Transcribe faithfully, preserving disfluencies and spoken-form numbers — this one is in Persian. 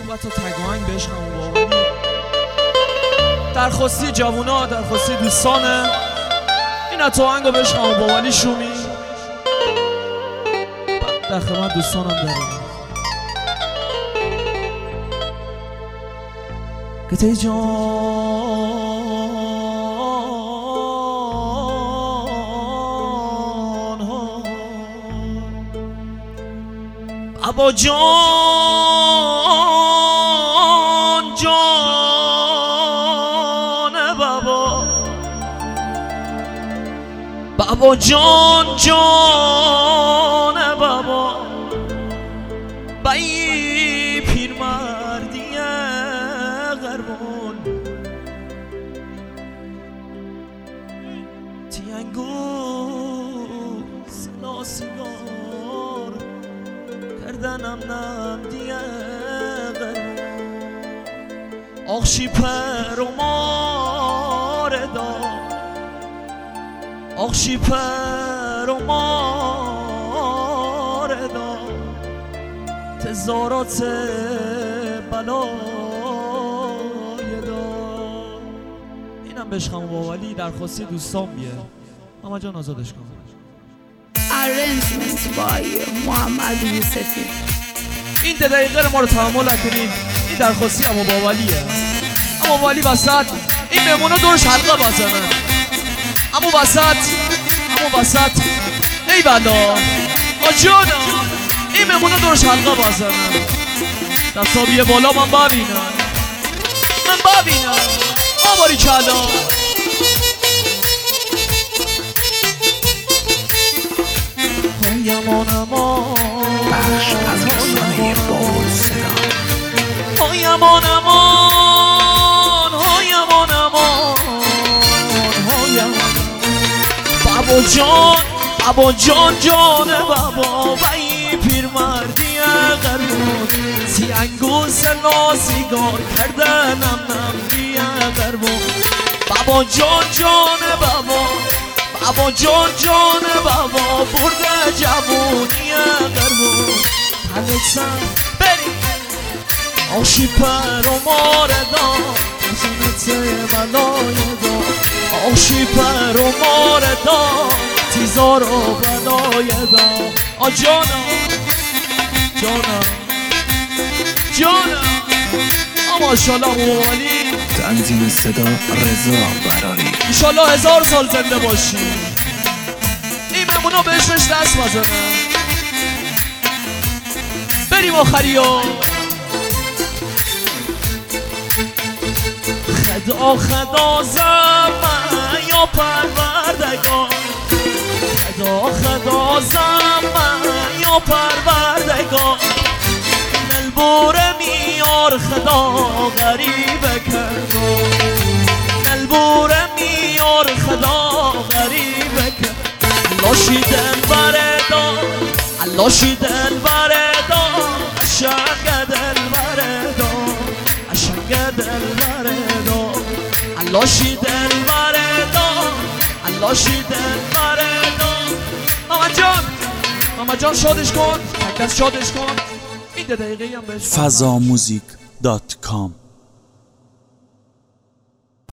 خوبه تا تگاهنگ بهش همون باوری درخواستی جوونا، درخواستی دوستانه این تو هنگو بهش همون باوری شومی در خدمت دوستانم داریم قطعه جان ها بابا جان جان بابا بابا جان جان بابا بایی پیرمردی غربان تینگو سلا سیگار کردنم نم دیه غربان آخشی پر و ماردا آخشی پر و ماردا تزارات بلای دا اینم بهش خمو باولی درخواستی دوستان بیه ماما جان آزادش کن. Arrangement by محمد یوسفی. این دقیقه ما رو تحمل نکنید این درخواستی اما باولیه اما باولی وسط این مهمونا دورش حلقه بزنن اما وسط اما وسط ای بلا آجانا این مهمونا دورش حلقه بزنن دستابیه بالا من ببینم من ببینم آباری کلا هایمان امان بخش از رسانه بول صدا هایمان امان هایمان امان هایمان بابا جان بابا جان جان بابا بایی پیرمردی غربون سیانگو سنا سیگار کردنم نمدی غربون بابا جان جان بابا بابا جان جان بابا برده جوونی غربون تلسم بری آشی پر و ماردا زینت بلای دا آشی پر و ماردا تیزار و بلای دا آ جانا جانا جانا اما انشالله موالی تنظیم صدا رضا براری انشالله هزار سال زنده باشی این مهمونا بهش بهش دست بزنن بریم آخری ها خدا خدا زمان یا پروردگار خدا خدا زمان یا پروردگار نلبور میار خدا غریبه کردو نلبور میار خدا غریبه کرد لاشی دل بردار لاشی دل بردار عشق دل بردار عشق دل بردار لاشی دل بردار لاشی دل بردار ماما جان ماما جان شادش کن تک دست شادش کن این دقیقه هم بهش فضا موزیک دات کام